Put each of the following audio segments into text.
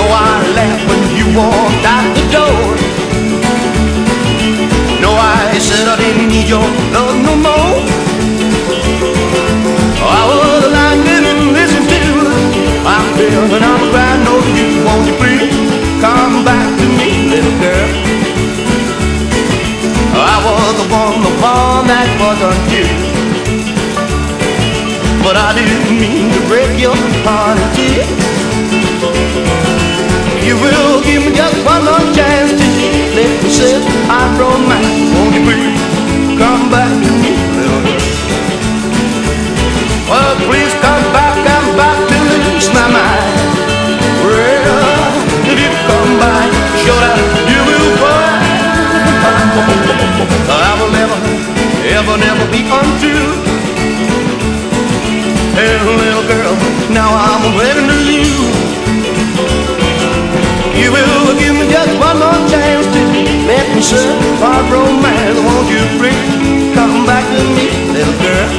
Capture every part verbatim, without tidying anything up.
I laughed when you walked out the door. No, I said I didn't need your love no more. I was lying and listen to I'm feeling I'm crying over you. Won't you please come back to me, little girl? I was the one, the one that wasn't you, but I didn't mean to break your heart in tears. You will give me just one more chance to let me sit I romance. Won't you please come back to me, little girl? Well, please come back, I'm about to lose my mind. Well, if you come by, sure that you will find I will never, ever, never be untrue. Hey, little girl, now I'm waiting to you. You will give me just one more chance to let me serve our romance. Won't you please come back to me, little girl?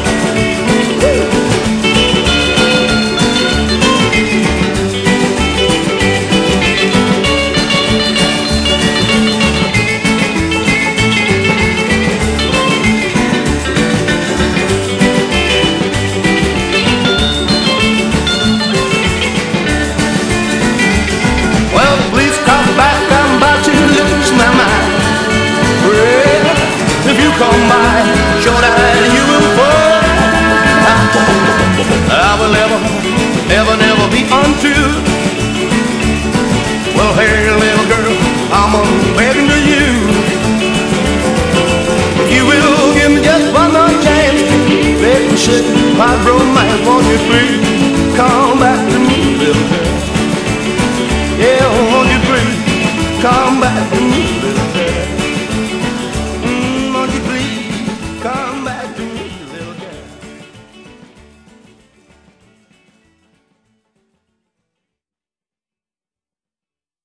Come by, sure that you will find I will never, ever, never be untrue. Well, hey, little girl, I'm begging to you. You will give me just one more chance. Let me sit my romance. Won't you please come back?